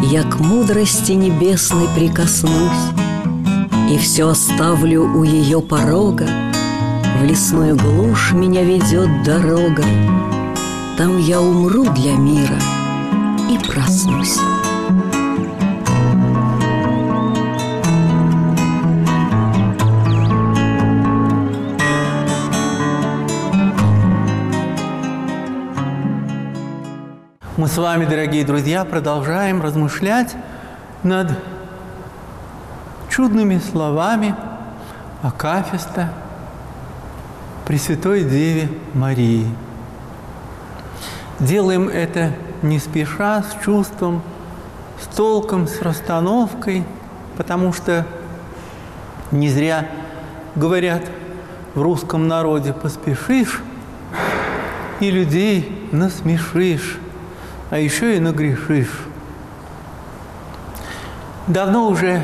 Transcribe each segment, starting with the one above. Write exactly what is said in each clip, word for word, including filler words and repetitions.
я к мудрости небесной прикоснусь и все оставлю у ее порога. В лесную глушь меня ведет дорога, там я умру для мира и проснусь. Мы с вами, дорогие друзья, продолжаем размышлять над чудными словами акафиста Пресвятой Деве Марии. Делаем это не спеша, с чувством, с толком, с расстановкой, потому что не зря говорят в русском народе: поспешишь и людей насмешишь, а еще и нагрешишь. Давно уже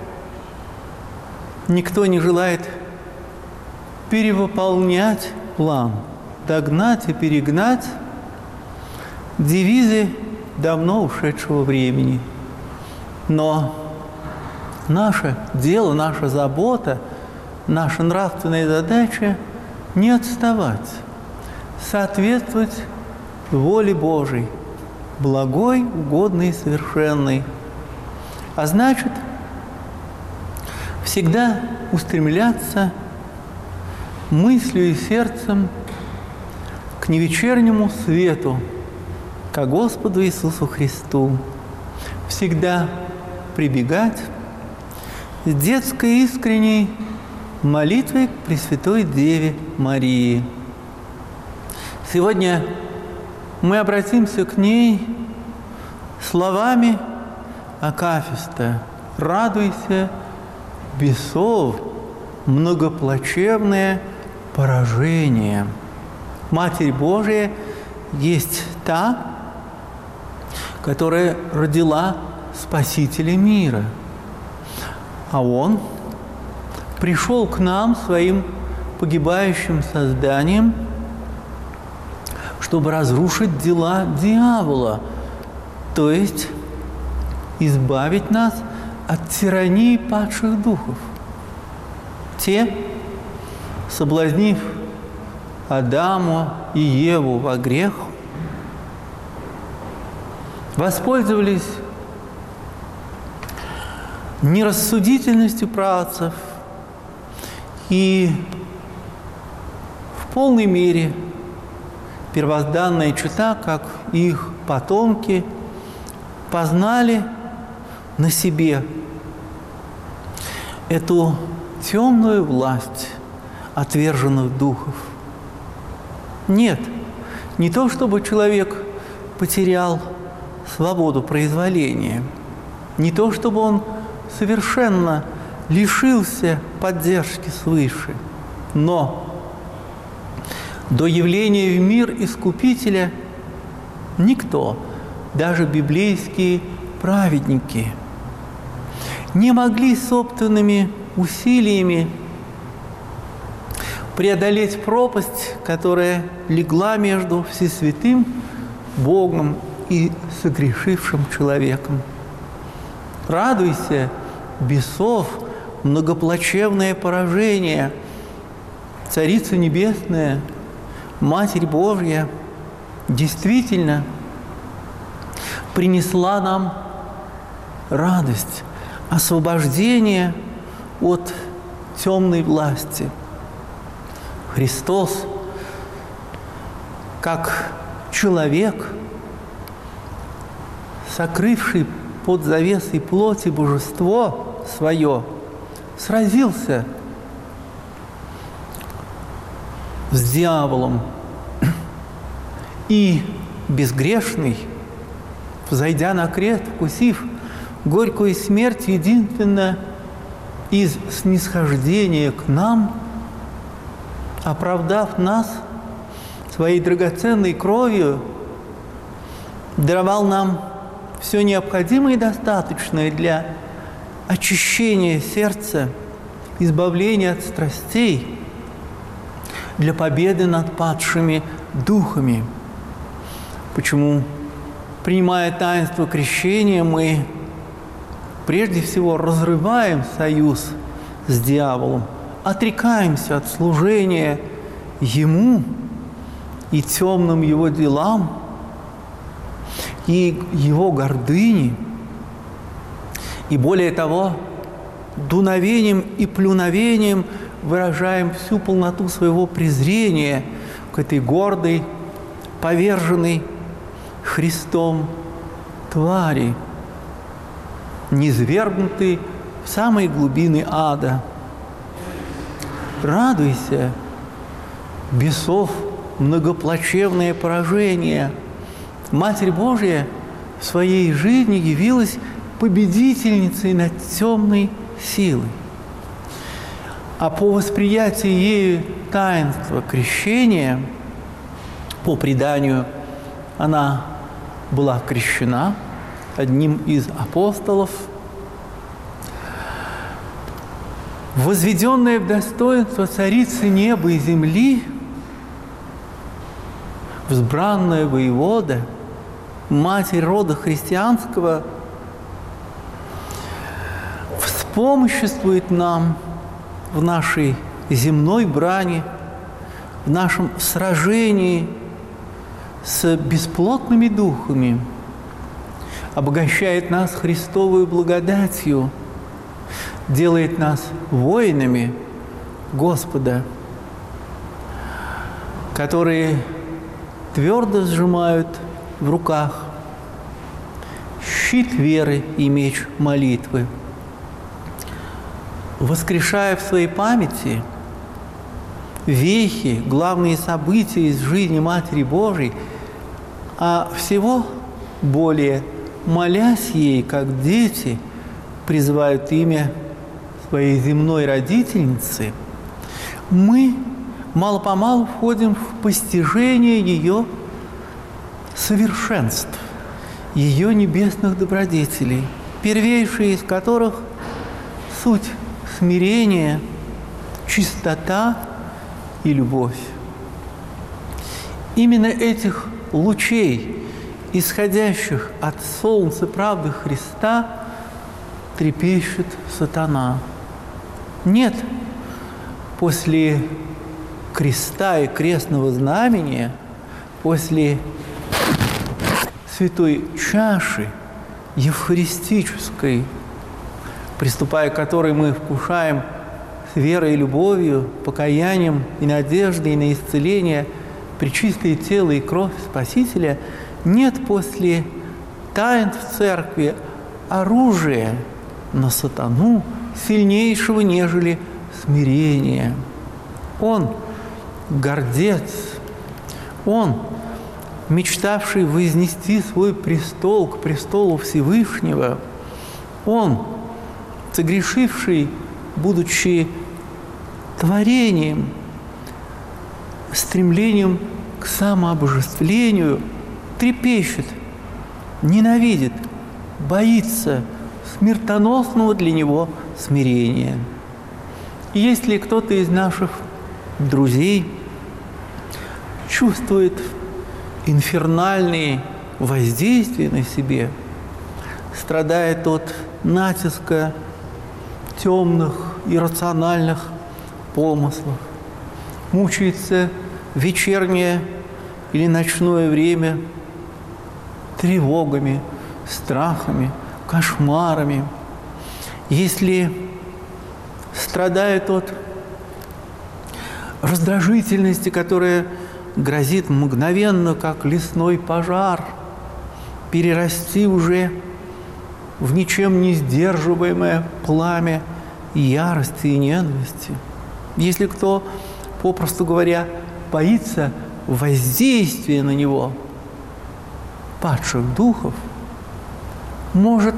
никто не желает перевыполнять план, догнать и перегнать девизы давно ушедшего времени. Но наше дело, наша забота, наша нравственная задача – не отставать, соответствовать воле Божией, благой, угодной и совершенной. А значит, всегда устремляться мыслью и сердцем к невечернему свету, ко Господу Иисусу Христу. Всегда прибегать с детской искренней молитвой к Пресвятой Деве Марии. Сегодня мы обратимся к ней словами акафиста: «Радуйся, бесов, многоплачевное поражение». Матерь Божия есть та, которая родила Спасителя мира, а Он пришел к нам своим погибающим созданием, чтобы разрушить дела дьявола, то есть избавить нас от тирании падших духов. Те, соблазнив Адаму и Еву во грех, воспользовались нерассудительностью праотцев и в полной мере первозданная чета, как их потомки, познали на себе эту темную власть отверженных духов. Нет, не то чтобы человек потерял свободу произволения, не то чтобы он совершенно лишился поддержки свыше, но до явления в мир Искупителя никто, даже библейские праведники, не могли собственными усилиями преодолеть пропасть, которая легла между всесвятым Богом и согрешившим человеком. Радуйся, бесов, многоплачевное поражение. Царица Небесная, Матерь Божья, действительно принесла нам радость, освобождение от темной власти. Христос, как человек, сокрывший под завесой плоти божество свое, сразился с дьяволом и безгрешный, взойдя на крест, вкусив горькую смерть, единственно из снисхождения к нам, оправдав нас своей драгоценной кровью, даровал нам все необходимое и достаточное для очищения сердца, избавления от страстей, для победы над падшими духами. Почему принимая таинство крещения, мы прежде всего разрываем союз с дьяволом, отрекаемся от служения ему и темным его делам, и его гордыни, и более того, дуновением и плюновением выражаем всю полноту своего презрения к этой гордой, поверженной Христом твари, низвергнутой в самые глубины ада. Радуйся, бесов многоплачевное поражение. Матерь Божья в своей жизни явилась победительницей над темной силой. А по восприятии ею таинства крещения, по преданию, она была крещена одним из апостолов, возведенная в достоинство царицы неба и земли, взбранная воевода, матерь рода христианского, вспомоществует нам в нашей земной брани, в нашем сражении с бесплотными духами, обогащает нас Христовой благодатью, делает нас воинами Господа, которые твердо сжимают в руках щит веры и меч молитвы, воскрешая в своей памяти вехи, главные события из жизни Матери Божией, а всего более молясь ей, как дети призывают имя своей земной родительницы, мы мало-помалу входим в постижение ее совершенств, ее небесных добродетелей, первейшие из которых суть смирение, чистота и любовь. Именно этих лучей, исходящих от солнца правды Христа, трепещет сатана. Нет, после креста и крестного знамения, после святой чаши евхаристической, приступая к которой мы вкушаем с верой и любовью, покаянием и надеждой на исцеление пречистое тело и кровь Спасителя, нет после таинств Церкви оружия на сатану сильнейшего, нежели смирение. Он гордец, он, мечтавший вознести свой престол к престолу Всевышнего, он, согрешивший, будучи творением, стремлением к самообожествлению, трепещет, ненавидит, боится смертоносного для него смирения. И если кто-то из наших друзей чувствует инфернальные воздействия на себе, страдает от натиска темных, иррациональных помыслов, мучается в вечернее или ночное время тревогами, страхами, кошмарами, если страдает от раздражительности, которая грозит мгновенно, как лесной пожар, перерасти уже в ничем не сдерживаемое пламя ярости и ненависти. Если кто, попросту говоря, боится воздействия на него падших духов, может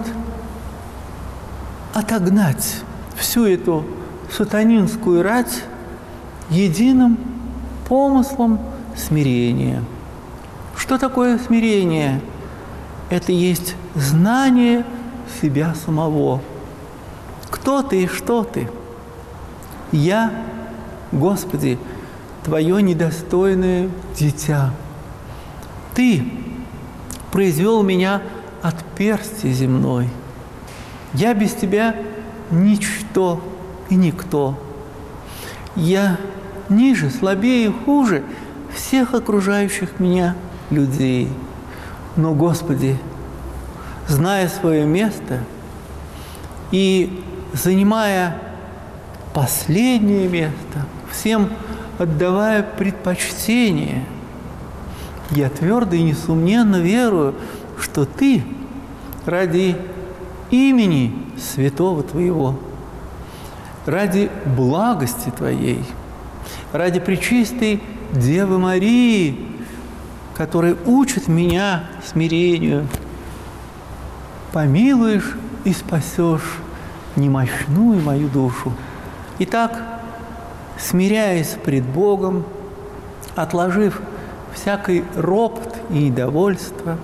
отогнать всю эту сатанинскую рать единым помыслом смирения. Что такое смирение? Это есть знание себя самого. Кто ты и что ты? Я, Господи, Твое недостойное дитя. Ты произвел меня от персти земной. Я без тебя ничто и никто. Я ниже, слабее и хуже всех окружающих меня людей. Но, Господи, зная свое место и занимая последнее место, всем отдавая предпочтение, я твердо и несомненно верую, что Ты ради имени святого Твоего, ради благости Твоей, ради пречистой Девы Марии, которая учит меня смирению, помилуешь и спасешь немощную мою душу. Итак, смиряясь пред Богом, отложив всякий ропот и недовольство,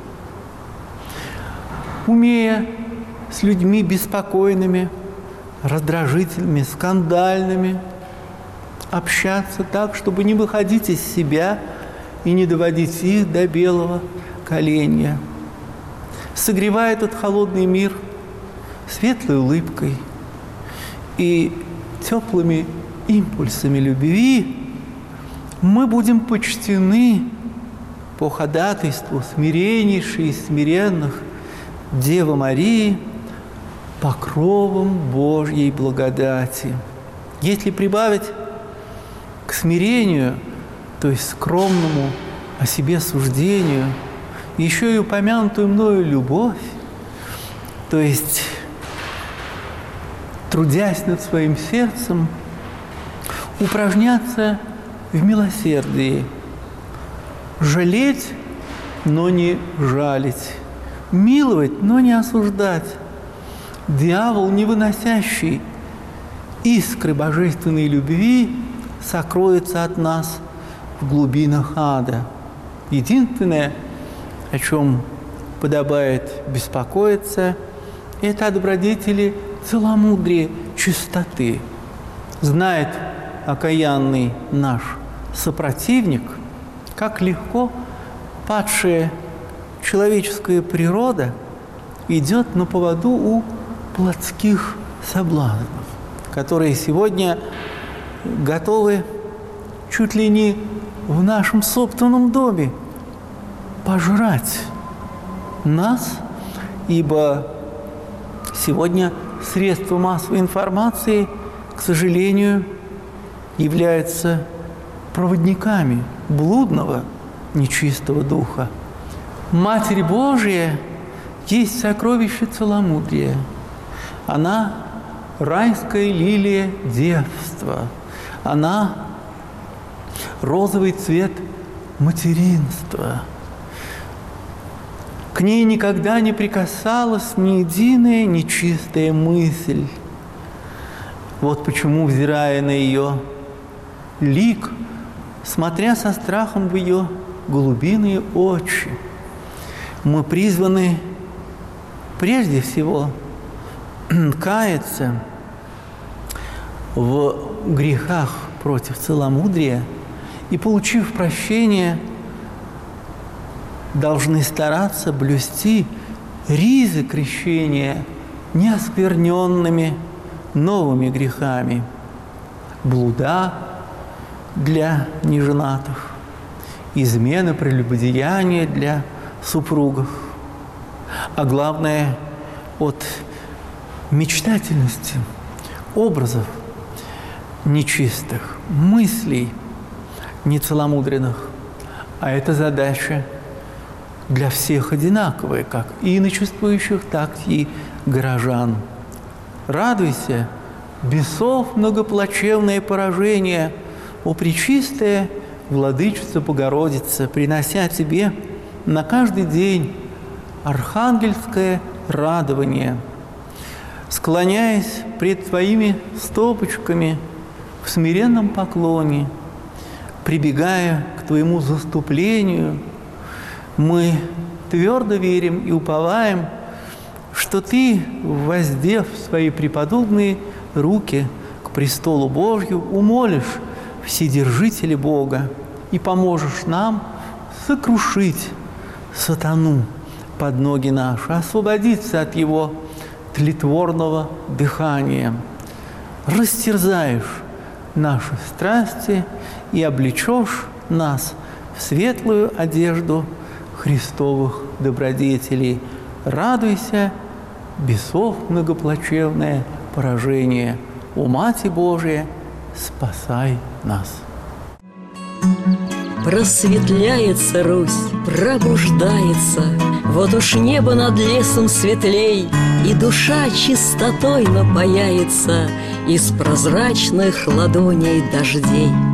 умея с людьми беспокойными, раздражительными, скандальными общаться так, чтобы не выходить из себя и не доводить их до белого коленя, согревая этот холодный мир светлой улыбкой и теплыми импульсами любви, мы будем почтены по ходатайству смиреннейшей из смиренных Девы Марии покровом Божьей благодати. Если прибавить к смирению, то есть скромному о себе суждению, еще и упомянутую мною любовь, то есть трудясь над своим сердцем, упражняться в милосердии, жалеть, но не жалить, миловать, но не осуждать. Дьявол, не выносящий искры божественной любви, сокроется от нас в глубинах ада. Единственное, о чем подобает беспокоиться, это о добродетели целомудрия, чистоты. Знает окаянный наш сопротивник, как легко падшая человеческая природа идет на поводу у плотских соблазнов, которые сегодня готовы чуть ли не в нашем собственном доме пожрать нас, ибо сегодня средства массовой информации, к сожалению, являются проводниками блудного, нечистого духа. Матерь Божия есть сокровище целомудрия. Она райская лилия девства. Она розовый цвет материнства. К ней никогда не прикасалась ни единая нечистая мысль. Вот почему, взирая на ее лик, смотря со страхом в ее голубиные очи, мы призваны прежде всего каяться в грехах против целомудрия и, получив прощение, должны стараться блюсти ризы крещения неоскверненными новыми грехами, блуда для неженатых, измены, прелюбодеяния для супругов, а главное, от мечтательности, образов нечистых, мыслей нецеломудренных. А эта задача для всех одинаковая, как и иночествующих, так и горожан. Радуйся, бесов многоплачевное поражение, о пречистая Владычица Богородица, принося тебе на каждый день архангельское радование, склоняясь пред твоими стопочками в смиренном поклоне, прибегая к твоему заступлению, мы твердо верим и уповаем, что ты, воздев свои преподобные руки к престолу Божью, умолишь Вседержителя Бога и поможешь нам сокрушить сатану, под ноги наши, освободиться от его тлетворного дыхания. Растерзаешь наши страсти и облечешь нас в светлую одежду Христовых добродетелей. Радуйся, бесов многоплачевное поражение. О, Мати Божия, спасай нас! Просветляется Русь, пробуждается, вот уж небо над лесом светлей, и душа чистотой напояется из прозрачных ладоней дождей.